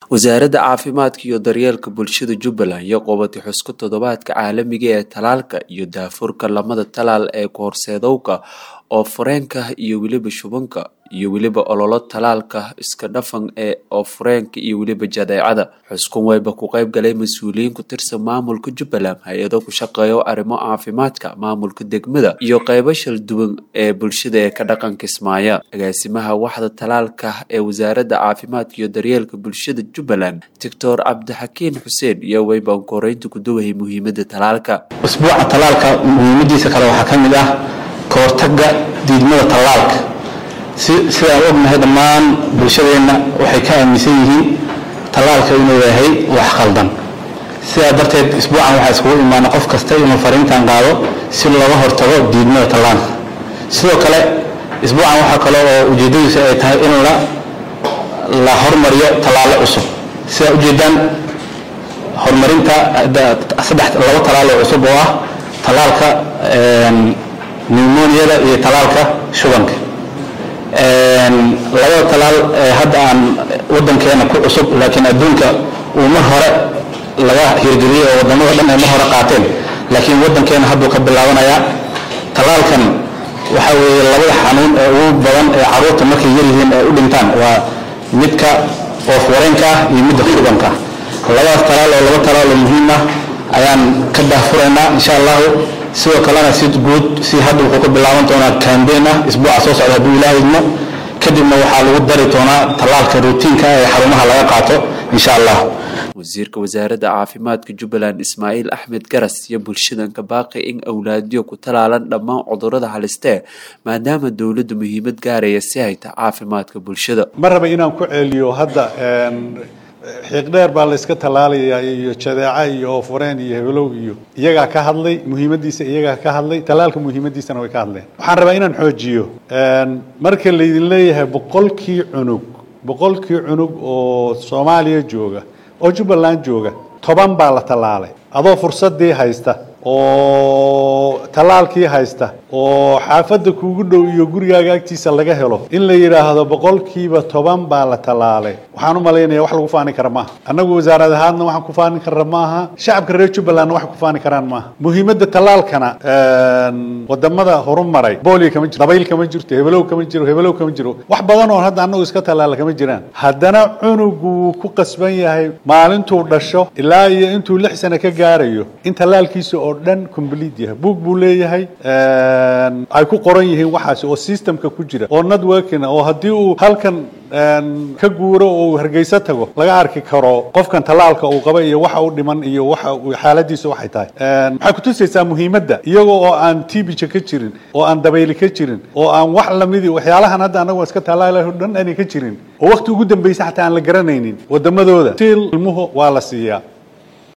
wasaaradda caafimaadka iyo daryeelka bulshada Jubbaland iyo qowmiyadda xusku toddobaadka caalamiga ee talaalka iyo daafurka lamada talaal ee koorseedowga oo fureenka iyo waliba shubanka iyo waliba ololo talaalka iska dhafan ee oo fureenka iyo waliba jadeecada xusku wayba ku qayb galay mas'uuliyiin ku tirsan maamulka Jubbaland hay'ado ku shaqeeyo arrimo caafimaadka maamulka degmada iyo qaybo shil duwan ee bulshada ee ka dhaqanka Kismaayo agaasimaha waxda talaalka ee wasaaradda caafimaadka iyo daryeelka bulshada Jubbaland Dr. Cabdixakiin Xuseen iyo wayba koreynta ku duwahay muhiimadda talaalka usbuuca talaalka muhiimadiisa kale waxa kamid ah koortaga diidmada talaalka sida aan ognahay dhammaan bulshadeena waxay ka aaminsan yihiin talaalka inuu yahay wax khaldan sidaa darteed isbuucan waxaa iskugu imaana qof kasta inuu fariintan qaado si looga hortago diidmada talaalka sidoo kale isbuucan waxaa kale oo ujeedadiisu ay tahay in la hormariyo talaalo cusub sida ujeedaan horumarinta laba talaalo cusub oo ah talaalka pneumonia iyo talaalka shubanka labada talaal hadda aan wadankeena ku cusub laakiin adduunka uu mar hore laga hirgeliyay oo wadamada dhan ay mar hore qaateen laakiin wadankeena hadda ka bilaabanaya talaalkan waxa weeye labada xanuun ee ugu badan ee carruurta markay yar yihiin ay u dhintaan waa midka oof wareenka iyo midda shubanka labadaas talaal oo laba talaal oo muhiim ah ayaan ka daafuraynaa insha Allah sidoo kalena si guud si hadda wuxuu ka bilaaban doonaa campaign isbuuca soo socda hadduu Ilaahay idmo kadibna waxaa lagu dari doonaa talaalka routiinka ee xarumaha laga qaato insha Allah wasiirka wasaaradda caafimaadka Jubbaland Ismaaciil Axmed Garas iyo bulshadan ka baaqi in awlaadiyo ku talaalan dhammaan cudurrada halista maadaama dawladdu muhiimad gaaraysa si ay caafimaadka bulshada maraba inaan ku celiyo hadda xiqdheer baa la iska talaalaya iyo jadeeca iyo fureen iyo hebelow iyo iyaga ka hadlay muhiimadiisa iyaga ka hadlay talaalka muhiimadiisana way ka hadleen waxaan rabaa inaan xoojiyo marka la idin leeyahay boqolkii cunug oo Soomaaliya jooga oo Jubbaland jooga 10 baa la talaalay adoo fursadii haysta oo talaalkii haysta oo xaafadda kuugu dhow iyo gurigaaga agtiisa laga helo in la yiraahdo boqolkiiba 10 baa la talaalay waxaan u maleynayaa wax lagu faani karo ma anagu wasaarad ahaadna waxaan ku faani karaa maaha shacabka reer Jubbaland wax ku faani karaan maaha muhiimadda talaalkana wadamada horumaray booliga kama jiro dabayl kama jirto hebelow kama jiro wax badan oo hadda anagu iska talaal kama jiraan haddana cunugu ku qasban yahay maalintuu dhasho ilaa iyo intuu 6 sano ka gaarayo in talaalkiisa oo dhan complete yahay buug buu leeyahay ay ku qoran yihiin waxaas oo systemka ku jira oo networking oo hadii uu halkan ka guuro oo hargeysa tago laga arki karo qofkan talaalka uu qaba iyo waxa uu dhiman iyo waxa uu xaaladiisa waxay tahay maxay ku tusaysaa muhiimadda iyaga oo aan TB ka jirin oo aan dabayl ka jirin oo aan wax lamid ah waxyaalahan hadda anagu iska talaalahay dhan aan ka jirin oo waqti ugu dambeysay xataa aan la garanaynin wadamadooda ilmuhu waa la siiyaa